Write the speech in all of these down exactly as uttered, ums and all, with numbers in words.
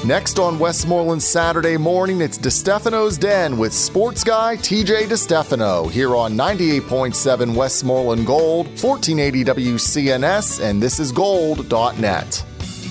Next on Westmoreland Saturday morning, it's DeStefano's Den with sports guy T J DeStefano here on ninety-eight point seven Westmoreland Gold, fourteen eighty W C N S, and this is gold dot net.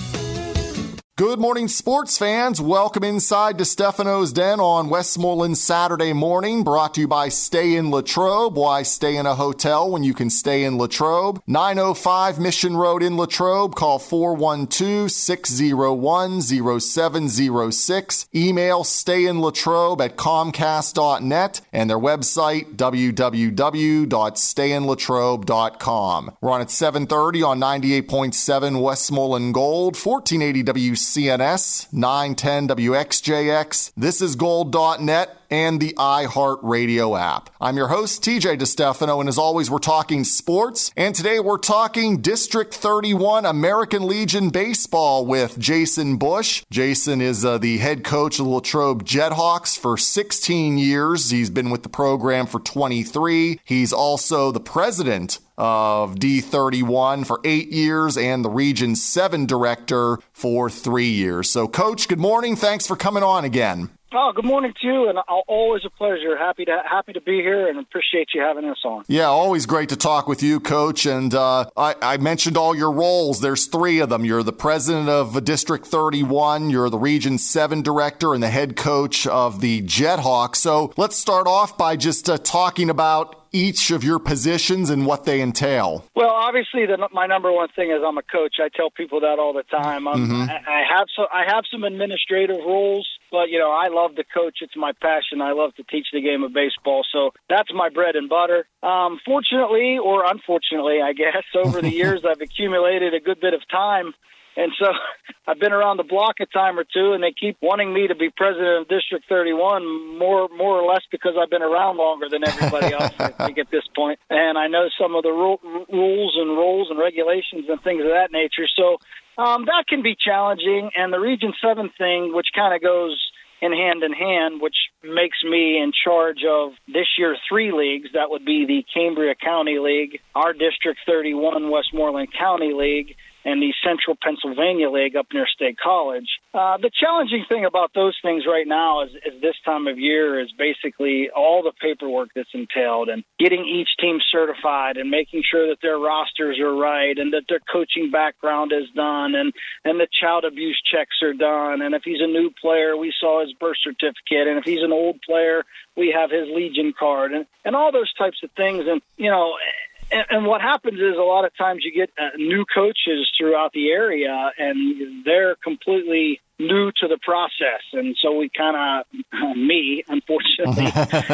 Good morning, sports fans. Welcome inside DeStefano's Den on Westmoreland Saturday morning, brought to you by Stay in Latrobe. Why stay in a hotel when you can stay in Latrobe? nine oh five Mission Road in Latrobe. Call four one two, six oh one, oh seven oh six. Email stayinlatrobe at comcast dot net and their website, w w w dot stay in latrobe dot com. We're on at seven thirty on ninety-eight point seven Westmoreland Gold, fourteen eighty W C N S, nine ten W X J X. This is gold dot net and the iHeartRadio app. I'm your host, T J DeStefano, and as always, we're talking sports. And today we're talking District thirty-one American Legion Baseball with Jason Bush. Jason is uh, the head coach of the Latrobe Jethawks for sixteen years. He's been with the program for twenty-three. He's also the president of D thirty-one for eight years and the Region seven director for three years. So, Coach, good morning. Thanks for coming on again. Oh, good morning to you, and always a pleasure. Happy to happy to be here, and appreciate you having us on. Yeah, always great to talk with you, Coach. And uh, I, I mentioned all your roles. There's three of them. You're the president of District thirty-one, you're the Region seven director, and the head coach of the Jethawks. So let's start off by just uh, talking about each of your positions and what they entail. Well, obviously, the, my number one thing is I'm a coach. I tell people that all the time. Mm-hmm. I, I have so I have some administrative roles, but you know I love to coach. It's my passion. I love to teach the game of baseball, so that's my bread and butter. Um, fortunately, or unfortunately, I guess, over the years I've accumulated a good bit of time. And so I've been around the block a time or two, and they keep wanting me to be president of District thirty-one, more more or less because I've been around longer than everybody else, I think, at this point. And I know some of the ru- rules and rules and regulations and things of that nature. So um, that can be challenging. And the Region seven thing, which kind of goes in hand in hand, which makes me in charge of this year three leagues. That would be the Cambria County League, our District thirty-one Westmoreland County League, and the Central Pennsylvania League up near State College. Uh, the challenging thing about those things right now is, is this time of year is basically all the paperwork that's entailed and getting each team certified and making sure that their rosters are right and that their coaching background is done and, and the child abuse checks are done. And if he's a new player, we saw his birth certificate. And if he's an old player, we have his Legion card and, and all those types of things. And, you know, And, and what happens is a lot of times you get uh, new coaches throughout the area, and they're completely new to the process. And so we kind of, me, unfortunately,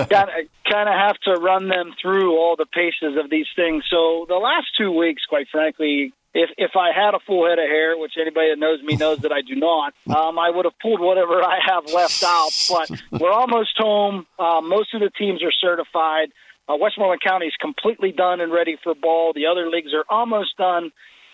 kind of have to run them through all the paces of these things. So the last two weeks, quite frankly, If if I had a full head of hair, which anybody that knows me knows that I do not, um, I would have pulled whatever I have left out. But we're almost home. Uh, most of the teams are certified. Uh, Westmoreland County is completely done and ready for ball. The other leagues are almost done.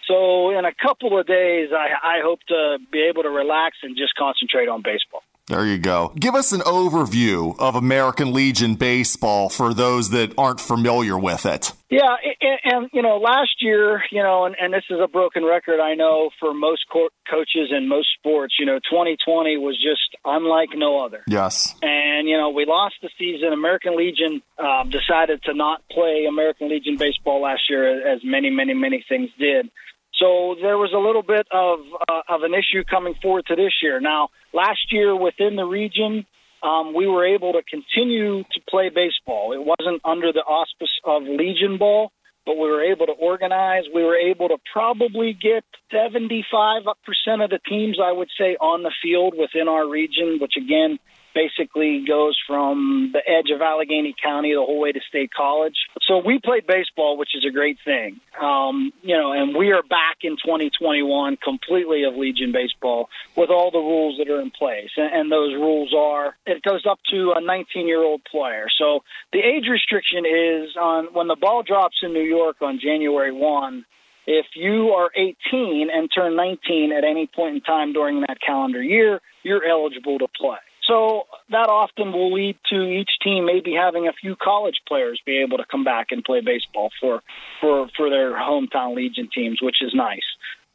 So in a couple of days, I, I hope to be able to relax and just concentrate on baseball. There you go. Give us an overview of American Legion Baseball for those that aren't familiar with it. Yeah, and, and you know, last year, you know, and, and this is a broken record, I know, for most co- coaches in most sports, you know, twenty twenty was just unlike no other. Yes. And, you know, we lost the season. American Legion uh, decided to not play American Legion Baseball last year, as many, many, many things did. So there was a little bit of uh, of an issue coming forward to this year. Now, last year within the region, um, we were able to continue to play baseball. It wasn't under the auspice of Legion Ball, but we were able to organize. We were able to probably get seventy-five percent of the teams, I would say, on the field within our region, which, again, basically goes from the edge of Allegheny County the whole way to State College. So we played baseball, which is a great thing. Um, you know, and we are back in twenty twenty-one completely of Legion Baseball with all the rules that are in place. And, and those rules are, it goes up to a nineteen-year-old player. So the age restriction is on when the ball drops in New York on January first, if you are eighteen and turn nineteen at any point in time during that calendar year, you're eligible to play. So that often will lead to each team maybe having a few college players be able to come back and play baseball for, for, for their hometown Legion teams, which is nice.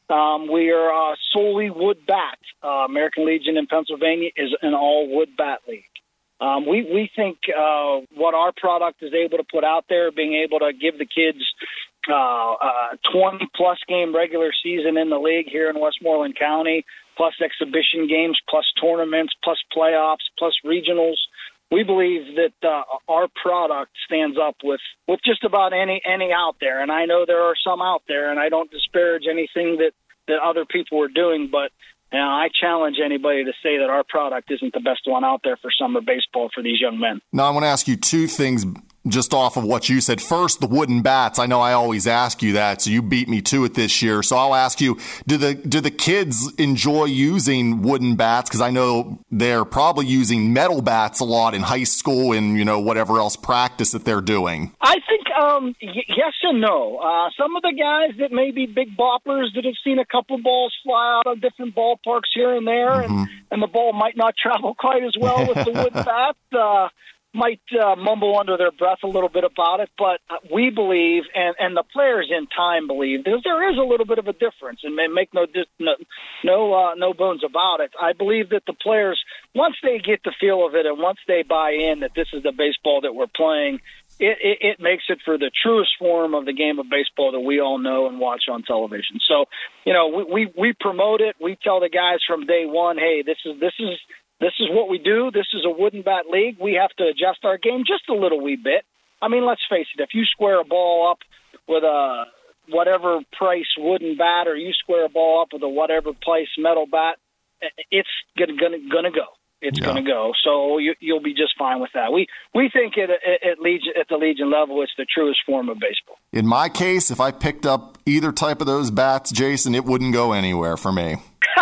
Um, we are uh, solely wood bat. Uh, American Legion in Pennsylvania is an all-wood bat league. Um, we, we think uh, what our product is able to put out there, being able to give the kids uh, uh, twenty-plus game regular season in the league here in Westmoreland County, plus exhibition games, plus tournaments, plus playoffs, plus regionals. We believe that uh, our product stands up with, with just about any any out there. And I know there are some out there, and I don't disparage anything that, that other people are doing, but you know, I challenge anybody to say that our product isn't the best one out there for summer baseball for these young men. Now, I want to ask you two things just off of what you said. First, the wooden bats. I know I always ask you that, so you beat me to it this year. So I'll ask you, do the do the kids enjoy using wooden bats? Because I know they're probably using metal bats a lot in high school and, you know, whatever else practice that they're doing. I think um, y- yes and no. Uh, some of the guys that may be big boppers that have seen a couple balls fly out of different ballparks here and there, mm-hmm. and, and the ball might not travel quite as well with the wooden bat, uh, might uh, mumble under their breath a little bit about it, but we believe, and, and the players in time believe, because there is a little bit of a difference, and make no no no, uh, no bones about it. I believe that the players, once they get the feel of it and once they buy in that this is the baseball that we're playing, it, it, it makes it for the truest form of the game of baseball that we all know and watch on television. So, you know, we, we, we promote it. We tell the guys from day one, hey, this is this is – This is what we do. This is a wooden bat league. We have to adjust our game just a little wee bit. I mean, let's face it. If you square a ball up with a whatever price wooden bat, or you square a ball up with a whatever price metal bat, it's gonna gonna gonna go. It's yeah. gonna go. So you, you'll be just fine with that. We we think at at Legion, at the Legion level, it's the truest form of baseball. In my case, if I picked up either type of those bats, Jason, it wouldn't go anywhere for me.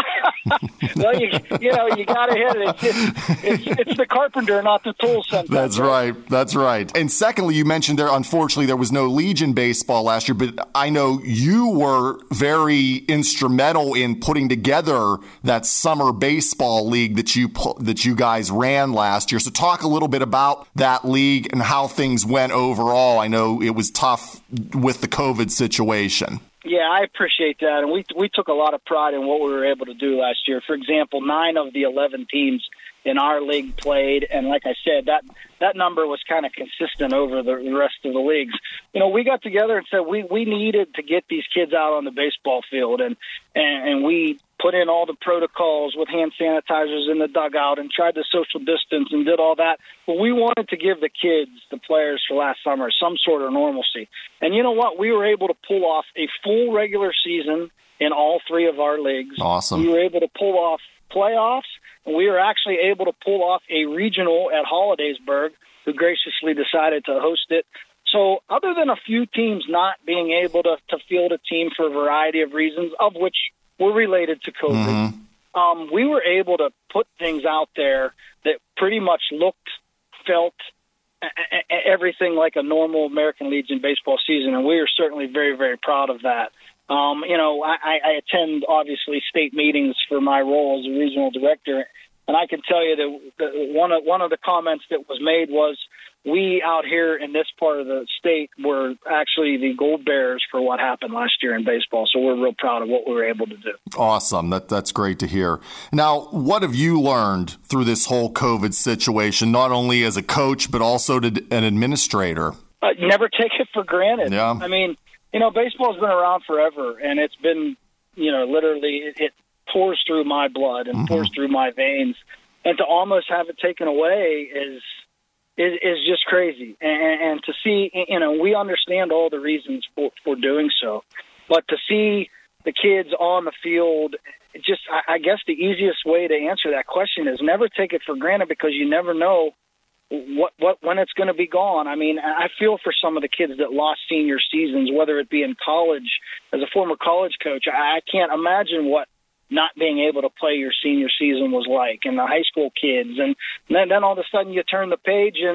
Well, you, you know, you got to hit it. It's, it's, it's the carpenter, not the tool sometimes. That's right. That's right. And secondly, you mentioned there, unfortunately, there was no Legion baseball last year, but I know you were very instrumental in putting together that summer baseball league that you that you guys ran last year. So talk a little bit about that league and how things went overall. I know it was tough with the COVID situation. Yeah, I appreciate that, and we we took a lot of pride in what we were able to do last year. For example, nine of the eleven teams in our league played, and like I said, that that number was kind of consistent over the rest of the leagues. You know, we got together and said we, we needed to get these kids out on the baseball field, and, and, and we put in all the protocols with hand sanitizers in the dugout and tried to social distance and did all that. But we wanted to give the kids, the players for last summer, some sort of normalcy. And you know what? We were able to pull off a full regular season in all three of our leagues. Awesome. We were able to pull off playoffs, and we were actually able to pull off a regional at Hollidaysburg, who graciously decided to host it. So other than a few teams not being able to, to field a team for a variety of reasons, of which were related to COVID, mm-hmm. um, we were able to put things out there that pretty much looked, felt, a- a- everything like a normal American Legion baseball season, and we are certainly very, very proud of that. Um, you know, I, I attend, obviously, state meetings for my role as a regional director, and I can tell you that the, one of one of the comments that was made was, we out here in this part of the state were actually the gold bearers for what happened last year in baseball. So we're real proud of what we were able to do. Awesome. That That's great to hear. Now, what have you learned through this whole COVID situation, not only as a coach, but also to an administrator? Uh, never take it for granted. Yeah. I mean, you know, baseball's been around forever, and it's been, you know, literally it, it pours through my blood and mm-hmm. pours through my veins. And to almost have it taken away is is, is just crazy. And, and to see, you know, we understand all the reasons for, for doing so. But to see the kids on the field, just I, I guess the easiest way to answer that question is never take it for granted, because you never know what what when it's going to be gone. I mean, I feel for some of the kids that lost senior seasons, whether it be in college. As a former college coach, I, I can't imagine what not being able to play your senior season was like, and the high school kids. And then, then all of a sudden you turn the page and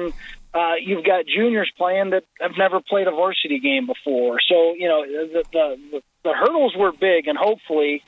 uh, you've got juniors playing that have never played a varsity game before. So, you know, the the, the hurdles were big, and hopefully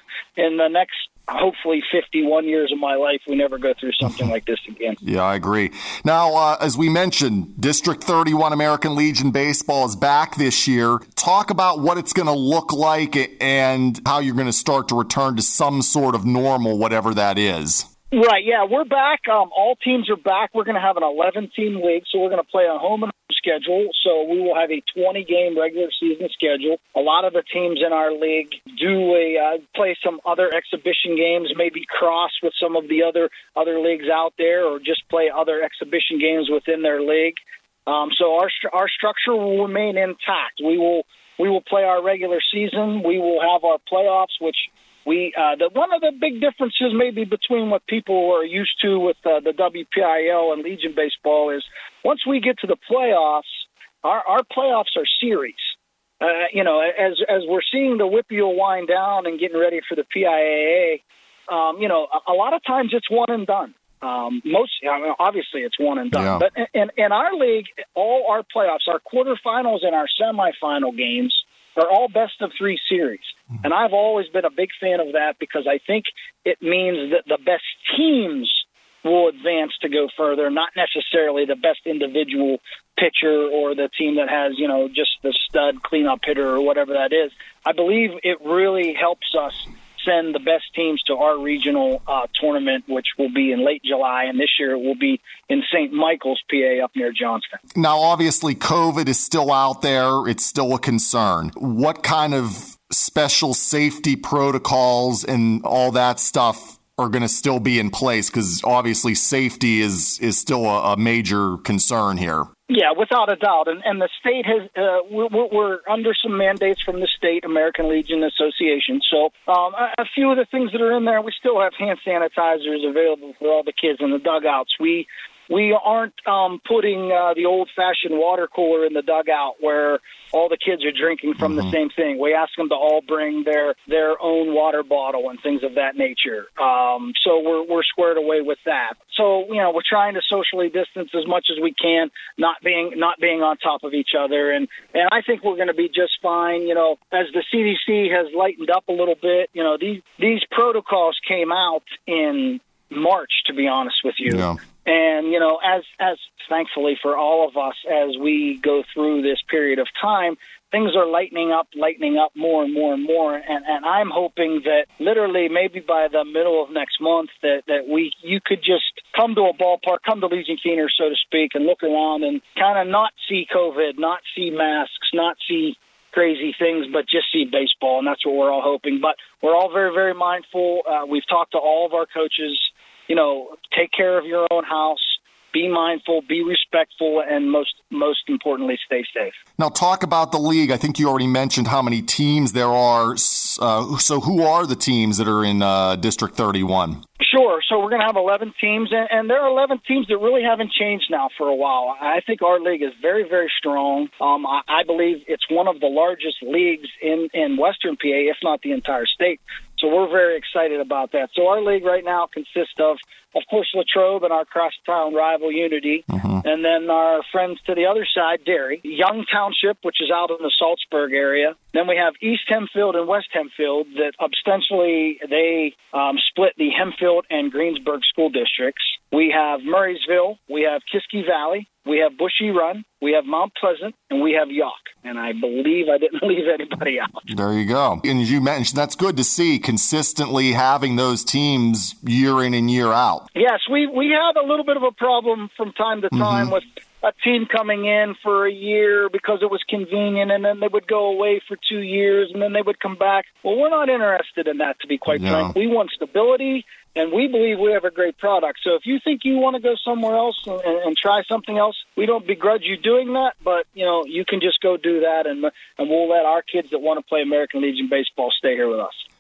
in the next hopefully fifty-one years of my life, we never go through something like this again. Yeah, I agree. Now, uh, as we mentioned, District thirty-one American Legion Baseball is back this year. Talk about what it's going to look like and how you're going to start to return to some sort of normal, whatever that is. Right, yeah, we're back. Um, all teams are back. We're going to have an eleven-team league, so we're going to play a home and home schedule. So we will have a twenty-game regular season schedule. A lot of the teams in our league do a uh, play some other exhibition games, maybe cross with some of the other other leagues out there, or just play other exhibition games within their league. Um, so our our structure will remain intact. We will we will play our regular season. We will have our playoffs, which. We uh, the one of the big differences maybe between what people are used to with uh, the W P I L and Legion Baseball is once we get to the playoffs, our, our playoffs are series. Uh, you know, as as we're seeing the W P I L wind down and getting ready for the P I A A, um, you know, a, a lot of times it's one and done. Um, most, I mean, obviously, it's one and done. Yeah. But in, in our league, all our playoffs, our quarterfinals and our semifinal games are all best of three series. And I've always been a big fan of that because I think it means that the best teams will advance to go further, not necessarily the best individual pitcher or the team that has, you know, just the stud cleanup hitter or whatever that is. I believe it really helps us send the best teams to our regional uh, tournament, which will be in late July, and this year it will be in Saint Michael's, P A, up near Johnston. Now, obviously, COVID is still out there. It's still a concern. What kind of special safety protocols and all that stuff are going to still be in place? Because obviously safety is, is still a, a major concern here. Yeah, without a doubt. And, and the state has, uh, we're, we're under some mandates from the state American Legion Association. So um, a, a few of the things that are in there, we still have hand sanitizers available for all the kids in the dugouts. We We aren't um, putting uh, the old-fashioned water cooler in the dugout where all the kids are drinking from mm-hmm. the same thing. We ask them to all bring their, their own water bottle and things of that nature. Um, so we're we're squared away with that. So, you know, we're trying to socially distance as much as we can, not being not being on top of each other. And, and I think we're going to be just fine. You know, as the C D C has lightened up a little bit, you know, these, these protocols came out in March, to be honest with you. Yeah. And, you know, as as thankfully for all of us, as we go through this period of time, things are lightening up, lightening up more and more and more. And, and I'm hoping that literally maybe by the middle of next month that, that we you could just come to a ballpark, come to Legion Keener, so to speak, and look around and kind of not see COVID, not see masks, not see crazy things, but just see baseball. And that's what we're all hoping. But we're all very, very mindful. Uh, we've talked to all of our coaches. You know, take care of your own house, be mindful, be respectful, and most most importantly, stay safe. Now, talk about the league. I think you already mentioned how many teams there are. Uh, so who are the teams that are in uh, District thirty-one? Sure. So we're going to have eleven teams, and, and there are eleven teams that really haven't changed now for a while. I think our league is very, very strong. Um, I, I believe it's one of the largest leagues in, in Western P A, if not the entire state. So we're very excited about that. So our league right now consists of, of course, Latrobe and our crosstown rival Unity, mm-hmm. and then our friends to the other side, Derry, Young Township, which is out in the Salzburg area. Then we have East Hempfield and West Hempfield that ostensibly they um, split the Hempfield and Greensburg school districts. We have Murraysville, we have Kiski Valley, we have Bushy Run, we have Mount Pleasant, and we have Yawk. And I believe I didn't leave anybody out. There you go. And as you mentioned, that's good to see, consistently having those teams year in and year out. Yes, we, we have a little bit of a problem from time to time mm-hmm. with a team coming in for a year because it was convenient, and then they would go away for two years, and then they would come back. Well, we're not interested in that, to be quite yeah. frank. We want stability, and we believe we have a great product. So if you think you want to go somewhere else and, and try something else, we don't begrudge you doing that, but, you know, you can just go do that, and and we'll let our kids that want to play American Legion baseball stay here with us.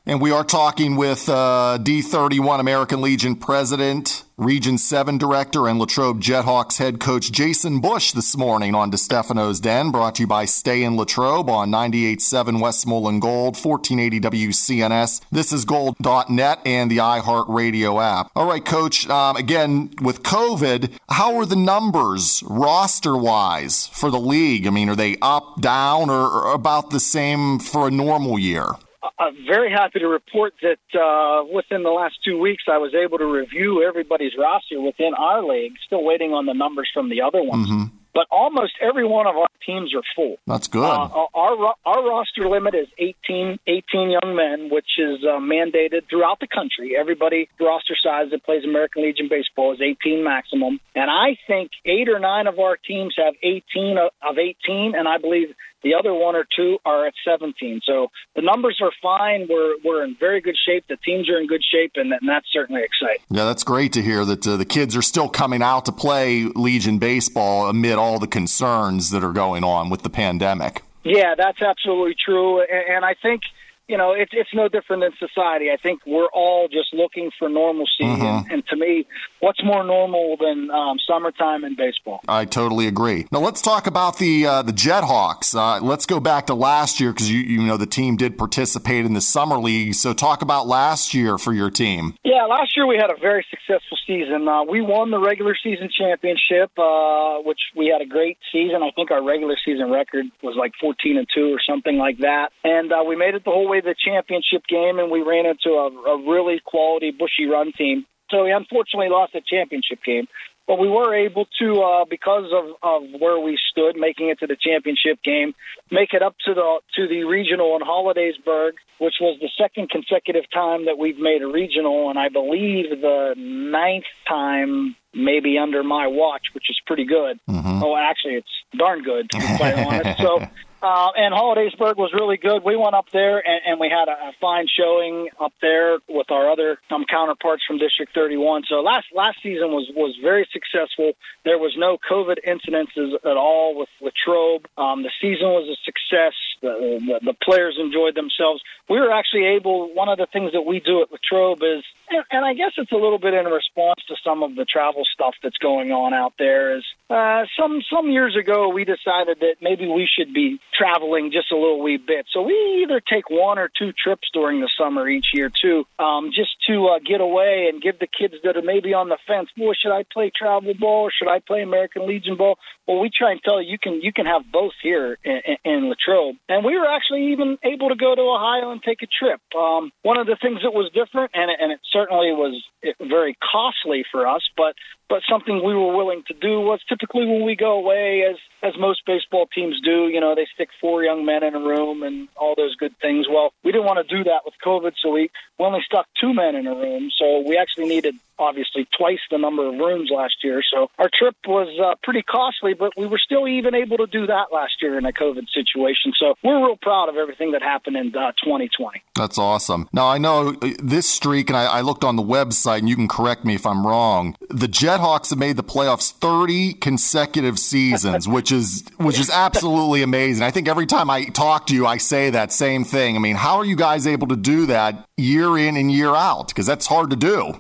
And we are talking with uh, D thirty-one American Legion President, Region seven Director, and Latrobe Jethawks head coach Jason Bush this morning on DeStefano's Den, brought to you by Stay in Latrobe on ninety-eight point seven Westmoreland Gold, fourteen eighty W C N S. This is gold dot net and the iHeartRadio app. All right, Coach, um, again, with COVID, how are the numbers roster-wise for the league? I mean, are they up, down, or, or about the same for a normal year? I'm very happy to report that uh, within the last two weeks, I was able to review everybody's roster within our league, still waiting on the numbers from the other ones. Mm-hmm. But almost every one of our teams are full. That's good. Uh, our our roster limit is eighteen, eighteen young men, which is uh, mandated throughout the country. Everybody roster size that plays American Legion baseball is eighteen maximum. And I think eight or nine of our teams have eighteen of eighteen, and I believe the other one or two are at seventeen. So the numbers are fine. We're we're in very good shape. The teams are in good shape, and, and that's certainly exciting. Yeah, that's great to hear that uh, the kids are still coming out to play Legion baseball amid all the concerns that are going on with the pandemic. Yeah, that's absolutely true. And, and I think, you know, it's it's no different than society. I think we're all just looking for normalcy. Mm-hmm. And, and to me, what's more normal than um, summertime in baseball? I totally agree. Now let's talk about the uh, the Jethawks. Uh, let's go back to last year because you you know the team did participate in the summer league. So talk about last year for your team. Yeah, last year we had a very successful season. Uh, we won the regular season championship, uh, which we had a great season. I think our regular season record was like fourteen and two or something like that, and uh, we made it the whole way to the championship game, and we ran into a, a really quality Bushy Run team. So we unfortunately lost the championship game. But we were able to, uh, because of, of where we stood, making it to the championship game, make it up to the to the regional in Hollidaysburg, which was the second consecutive time that we've made a regional, and I believe the ninth time maybe under my watch, which is pretty good. Mm-hmm. Oh, actually, it's darn good, to be quite honest. So, uh, and Hollidaysburg was really good. We went up there, and, and we had a, a fine showing up there with our other um, counterparts from District thirty-one. So last last season was, was very successful. There was no COVID incidences at all with Latrobe. Um, the season was a success. The, the, the players enjoyed themselves. We were actually able, one of the things that we do at Latrobe is, and, and I guess it's a little bit in response to some of the travel stuff that's going on out there, is uh, some some years ago we decided that maybe we should be traveling just a little wee bit. So we either take one or two trips during the summer each year too, um, just to uh, get away and give the kids that are maybe on the fence, boy, should I play travel ball or should I play American Legion ball? Well, we try and tell you, you can you can have both here in, in, in Latrobe. And we were actually even able to go to Ohio and take a trip. Um, one of the things that was different, and, and it certainly was very costly for us, but but something we were willing to do, was typically when we go away, as as most baseball teams do, you know, they stick four young men in a room and all those good things. Well, we didn't want to do that with COVID, so we, we only stuck two men in a room. So we actually needed, obviously, twice the number of rooms last year. So our trip was uh, pretty costly, but we were still even able to do that last year in a COVID situation. So we're real proud of everything that happened in uh, twenty twenty. That's awesome. Now, I know this streak, and I, I looked on the website, and you can correct me if I'm wrong, the Jethawks have made the playoffs thirty consecutive seasons, which is which is absolutely amazing. I think every time I talk to you, I say that same thing. I mean, how are you guys able to do that year in and year out? Because that's hard to do.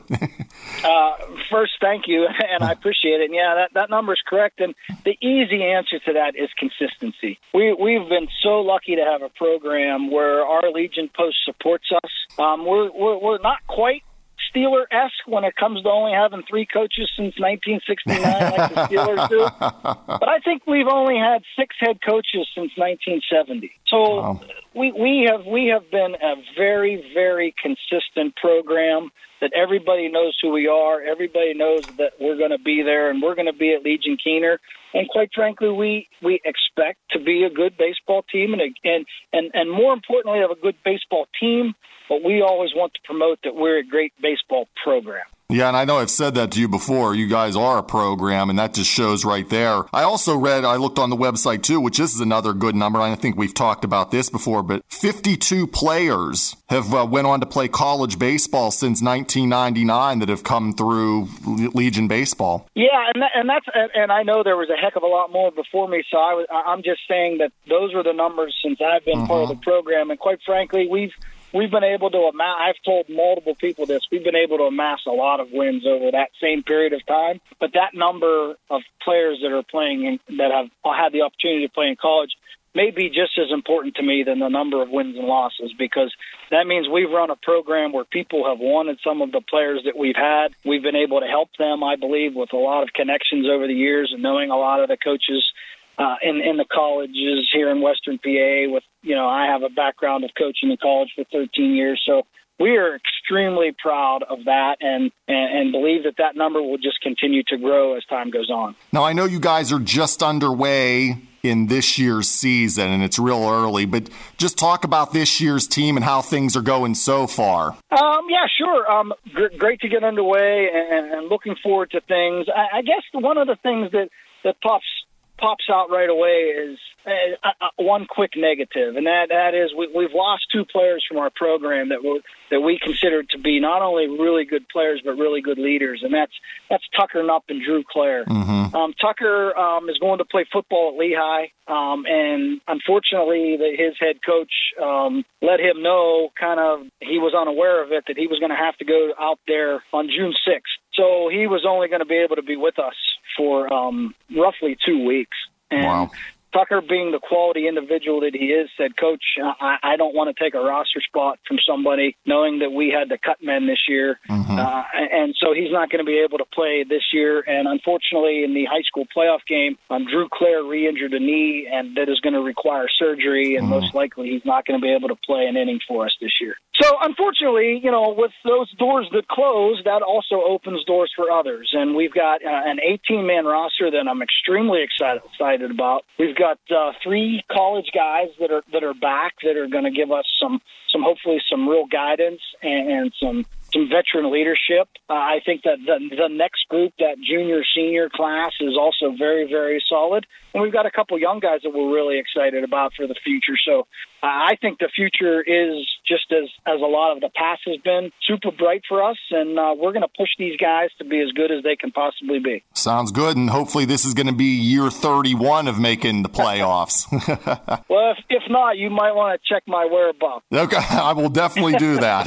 uh, first, thank you, and I appreciate it. And yeah, that, that number is correct. And the easy answer to that is consistency. We, we've been so lucky to have a program where our Legion Post supports us. Um, we're, we're, we're not quite Steeler-esque when it comes to only having three coaches since nineteen sixty-nine like the Steelers do. But I think we've only had six head coaches since nineteen seventy. So wow. we, we have we have been a very, very consistent program that everybody knows who we are. Everybody knows that we're going to be there, and we're going to be at Legion Keener. And quite frankly, we, we expect to be a good baseball team and, and, and, and more importantly, have a good baseball team. But we always want to promote that we're a great baseball program. Yeah, and I know I've said that to you before. You guys are a program, and that just shows right there. I also read, I looked on the website too, which this is another good number. I think we've talked about this before, but fifty-two players have uh, went on to play college baseball since nineteen ninety-nine that have come through Legion baseball. Yeah, and that, and that's and I know there was a heck of a lot more before me, so I was, I'm just saying that those were the numbers since I've been uh-huh. part of the program, and quite frankly, we've we've been able to amass, I've told multiple people this, we've been able to amass a lot of wins over that same period of time. But that number of players that are playing, in, that have had the opportunity to play in college, may be just as important to me than the number of wins and losses, because that means we've run a program where people have wanted some of the players that we've had. We've been able to help them, I believe, with a lot of connections over the years and knowing a lot of the coaches uh, in, in the colleges here in Western P A. With, you know, I have a background of coaching in college for thirteen years, so we are extremely proud of that and, and, and believe that that number will just continue to grow as time goes on. Now, I know you guys are just underway in this year's season, and it's real early, but just talk about this year's team and how things are going so far. Um, yeah, sure. Um, gr- great to get underway and, and looking forward to things. I, I guess one of the things that, that pops pops out right away is uh, uh, one quick negative, and that, that is we, we've lost two players from our program that we that we consider to be not only really good players but really good leaders, and that's that's Tucker Nupp and Drew Clare. Mm-hmm. Um, Tucker um, is going to play football at Lehigh, um, and unfortunately, the, his head coach um, let him know, kind of, he was unaware of it, that he was going to have to go out there on June sixth. So he was only going to be able to be with us for um, roughly two weeks. And wow. Tucker, being the quality individual that he is, said, Coach, I, I don't want to take a roster spot from somebody, knowing that we had to cut men this year. Mm-hmm. Uh, and so he's not going to be able to play this year. And unfortunately, in the high school playoff game, um, Drew Clare re-injured a knee, and that is going to require surgery, and mm-hmm. most likely he's not going to be able to play an inning for us this year. So unfortunately, you know, with those doors that close, that also opens doors for others. And we've got uh, an eighteen-man roster that I'm extremely excited, excited about. We've got uh, three college guys that are that are back that are going to give us some, some hopefully some real guidance and, and some some veteran leadership. Uh, I think that the, the next group, that junior-senior class, is also very, very solid. And we've got a couple young guys that we're really excited about for the future. So uh, I think the future is just as, as a lot of the past has been, super bright for us. And uh, we're going to push these guys to be as good as they can possibly be. Sounds good. And hopefully this is going to be year thirty-one of making the playoffs. Well, if, if not, you might want to check my whereabouts. Okay, I will definitely do that.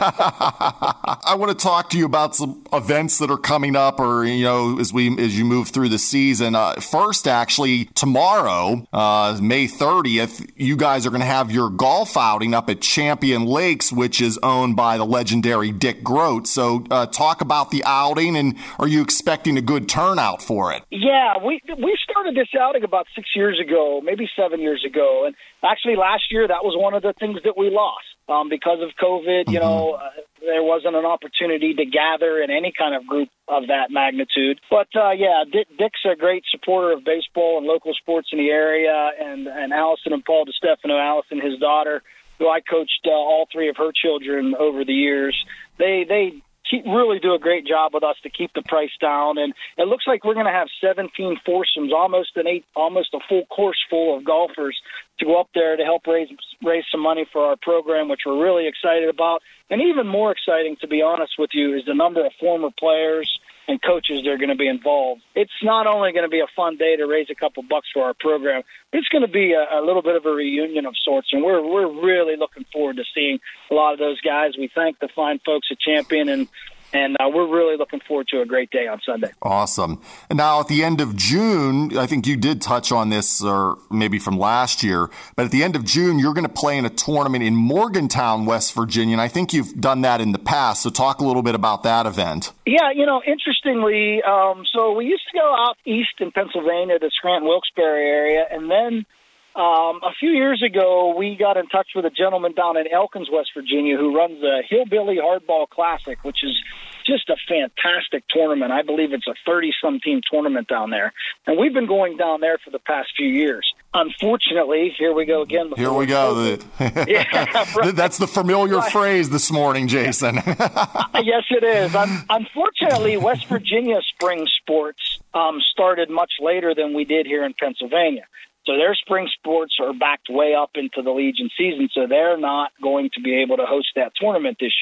I want to talk to you about some events that are coming up, or, you know, as we as you move through the season. Uh, first, actually, tomorrow, uh, May thirtieth, you guys are going to have your golf outing up at Champion Lakes, which is owned by the legendary Dick Groat. So uh, talk about the outing, and are you expecting a good turnout for it? Yeah, we we started this outing about six years ago, maybe seven years ago. And actually last year, that was one of the things that we lost um, because of COVID. Mm-hmm. You know, uh, there wasn't an opportunity to gather in any kind of group of that magnitude. But, uh, yeah, Dick, Dick's a great supporter of baseball and local sports in the area, and, and Allison and Paul DiStefano, Allison, his daughter, who I coached uh, all three of her children over the years, they they keep, really do a great job with us to keep the price down. And it looks like we're going to have seventeen foursomes, almost an eight, almost a full course full of golfers to go up there to help raise raise some money for our program, which we're really excited about. And even more exciting, to be honest with you, is the number of former players and coaches that are going to be involved. It's not only going to be a fun day to raise a couple bucks for our program, but it's going to be a, a little bit of a reunion of sorts, and we're we're really looking forward to seeing a lot of those guys. We thank the fine folks at Champion, and And uh, we're really looking forward to a great day on Sunday. Awesome. And now at the end of June, I think you did touch on this, or maybe from last year, but at the end of June, you're going to play in a tournament in Morgantown, West Virginia, and I think you've done that in the past. So talk a little bit about that event. Yeah, you know, interestingly, um, so we used to go out east in Pennsylvania, the Scranton-Wilkes-Barre area, and then Um, a few years ago, we got in touch with a gentleman down in Elkins, West Virginia, who runs the Hillbilly Hardball Classic, which is just a fantastic tournament. I believe it's a thirty-some team tournament down there. And we've been going down there for the past few years. Unfortunately, here we go again. Here we go. Yeah, right. That's the familiar right. phrase this morning, Jason. Yes, it is. Um, unfortunately, West Virginia spring sports um, started much later than we did here in Pennsylvania. So their spring sports are backed way up into the Legion season, so they're not going to be able to host that tournament this year.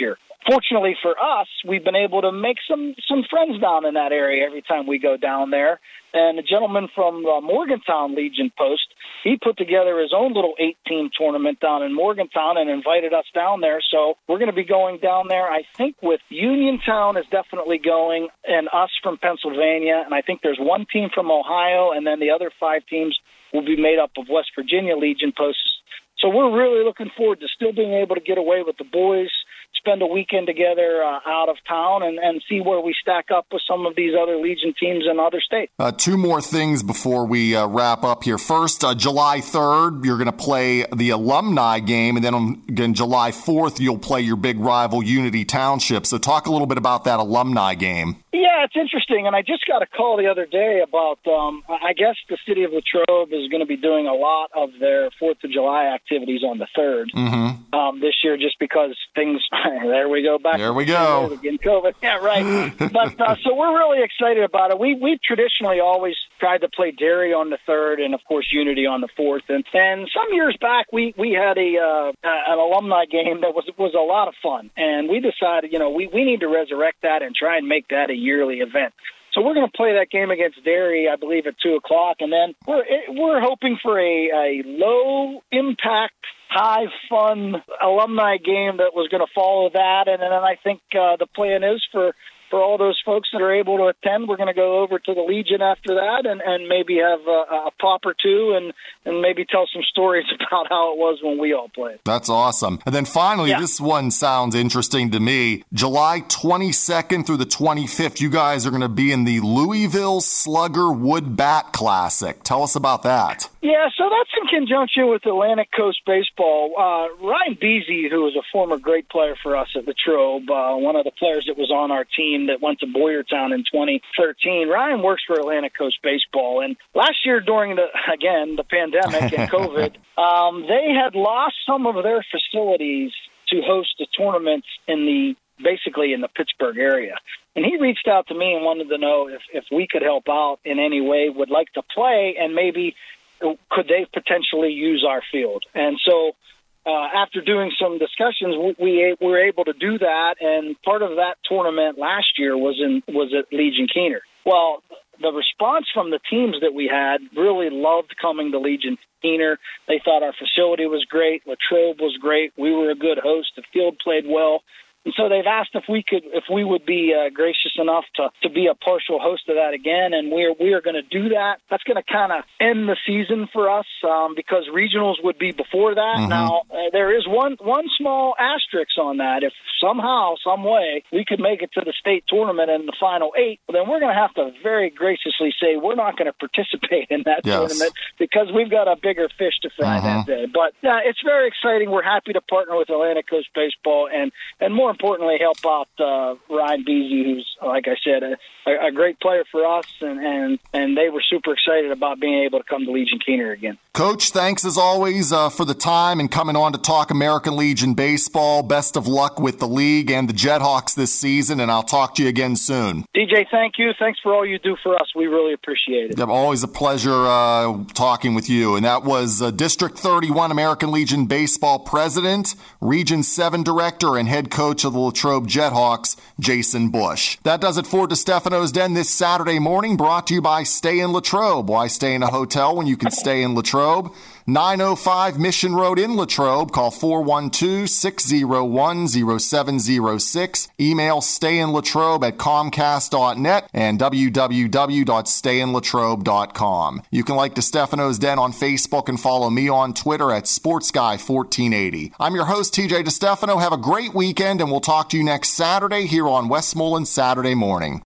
fortunately for us, we've been able to make some, some friends down in that area every time we go down there. And a gentleman from uh, Morgantown Legion Post, he put together his own little eight-team tournament down in Morgantown and invited us down there. So we're going to be going down there, I think, with Uniontown is definitely going, and us from Pennsylvania. And I think there's one team from Ohio, and then the other five teams will be made up of West Virginia Legion Posts. So we're really looking forward to still being able to get away with the boys, spend a weekend together uh, out of town, and, and see where we stack up with some of these other Legion teams in other states. Uh, two more things before we uh, wrap up here. First, uh, July third, you're going to play the alumni game, and then on again, July fourth, you'll play your big rival, Unity Township. So talk a little bit about that alumni game. Yeah, it's interesting, and I just got a call the other day about, um, I guess the city of Latrobe is going to be doing a lot of their fourth of July activities on the third mm-hmm. um, this year, just because things, there we go back. There we go. Again, COVID. Yeah, right. But uh, so we're really excited about it. We, we've traditionally always tried to play Derry on the third and, of course, Unity on the fourth. And, and some years back, we, we had a uh, an alumni game that was was a lot of fun. And we decided, you know, we, we need to resurrect that and try and make that a yearly event. So we're going to play that game against Derry, I believe, at two o'clock. And then we're, we're hoping for a, a low-impact, high-fun alumni game that was going to follow that. And then I think uh, the plan is for, for all those folks that are able to attend, we're going to go over to the Legion after that and, and maybe have a, a pop or two and, and maybe tell some stories about how it was when we all played. That's awesome. And then finally, yeah. this one sounds interesting to me. July twenty-second through the twenty-fifth, you guys are going to be in the Louisville Slugger Wood Bat Classic. Tell us about that. Yeah, so that's in conjunction with Atlantic Coast Baseball. Uh, Ryan Beasy, who was a former great player for us at Latrobe, uh, one of the players that was on our team that went to Boyertown in twenty thirteen. Ryan works for Atlantic Coast Baseball. And last year during, the again, the pandemic and COVID, um, they had lost some of their facilities to host a tournament in the basically in the Pittsburgh area. And he reached out to me and wanted to know if, if we could help out in any way, would like to play, and maybe could they potentially use our field. And so uh, after doing some discussions, we, we were able to do that, and part of that tournament last year was in was at Legion Keener. Well, the response from the teams that we had really loved coming to Legion Keener. They thought our facility was great. Latrobe was great. We were a good host. The field played well. And so they've asked if we could, if we would be uh, gracious enough to, to be a partial host of that again, and we're we are going to do that. That's going to kind of end the season for us um, because regionals would be before that. Mm-hmm. Now uh, there is one one small asterisk on that. If somehow, some way, we could make it to the state tournament in the final eight, then we're going to have to very graciously say we're not going to participate in that yes. tournament because we've got a bigger fish to fry mm-hmm. that day. But uh, it's very exciting. We're happy to partner with Atlantic Coast Baseball and and more importantly, help out uh, Ryan Beasy, who's, like I said, a, a great player for us, and, and, and they were super excited about being able to come to Legion Keener again. Coach, thanks as always uh, for the time and coming on to talk American Legion baseball. Best of luck with the league and the Jethawks this season, and I'll talk to you again soon. D J, thank you. Thanks for all you do for us. We really appreciate it. Yeah, always a pleasure uh, talking with you. And that was uh, District thirty-one American Legion baseball president, Region seven director, and head coach of the Latrobe Jethawks, Jason Bush. That does it for DeStefano's Den this Saturday morning, brought to you by Stay in Latrobe. Why stay in a hotel when you can stay in Latrobe? nine oh five Mission Road in Latrobe. Call four one two, six oh one, oh seven oh six. Email stayinlatrobe at comcast dot net and w w w dot stay in latrobe dot com. You can like DeStefano's Den on Facebook and follow me on Twitter at sports guy fourteen eighty. I'm your host, T J DeStefano. Have a great weekend, and we'll talk to you next Saturday here on Westmoreland Saturday Morning.